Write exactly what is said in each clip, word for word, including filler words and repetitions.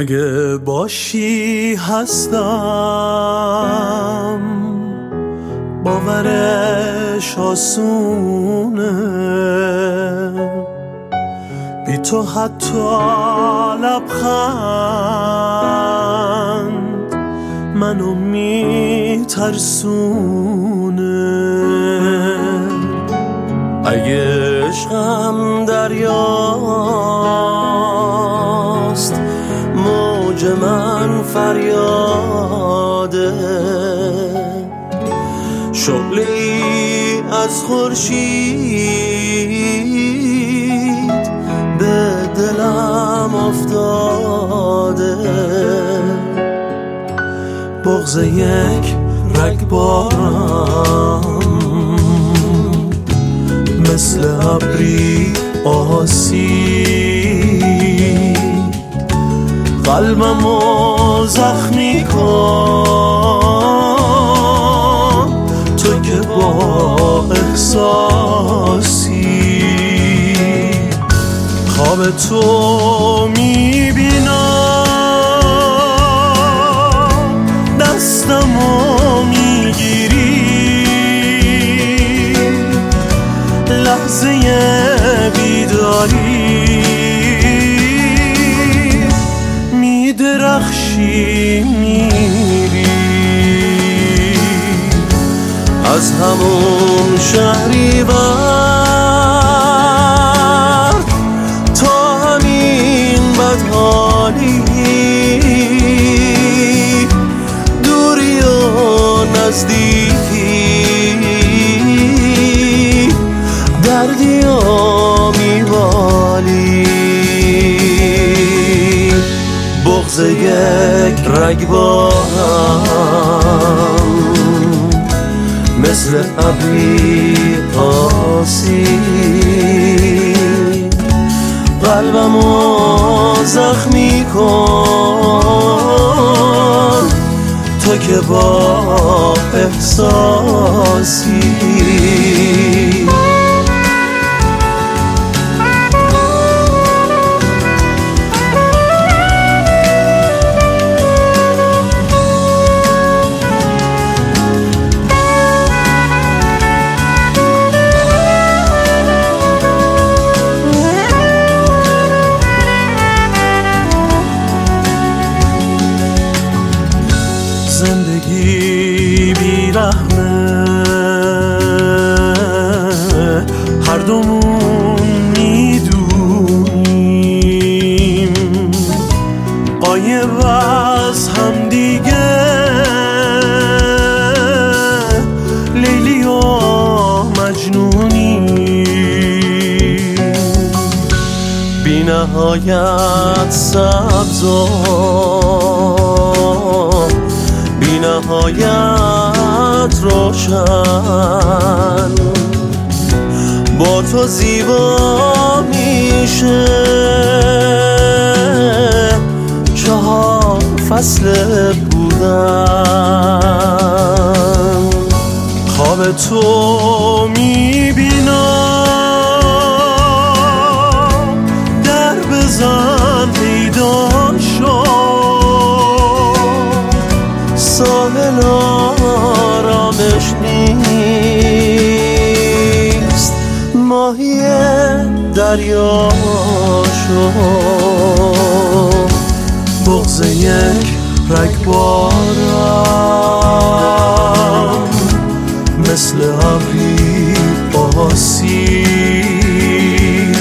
اگه باشی هستم، باورش آسونه، بی تو حتی لبخند منو میترسونه. اگه عشقم دریاست، موج من فریاده، شعله‌ای از خورشید به دلم افتاده. بغض یک رگبارم مثل ابری آسید، قلبمو زخمی کن تو که با احساسی. خواب تو میبینم، دستمو میگیری، لحظه بیداری میدرخشی، میری از همون شهریور تا همین بدحالی، دوری و نزدیکی، دردی و میوالی. بغض یک رگبارم مثل ابری آسید، قلبمو زخمی کن تو که با احساسی. زندگی بیرحمه، هر دومون میدونیم، غایب از هم دیگه، لیلی و مجنونیم، بی نهایت سبز و بی نهایت روشن، با تو زیبا میشه چهار فصل بودن. خواب تو میبینم، در بزن پیدا شو، ساحل آرامش نیست، ماهی دریا شو. بغض یک رگبارم مثل ابری آسید،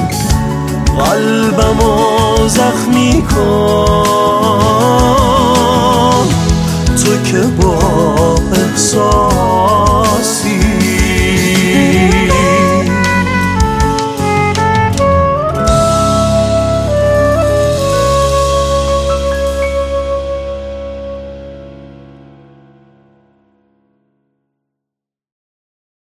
قلبمو زخمی کن تو که با احساس.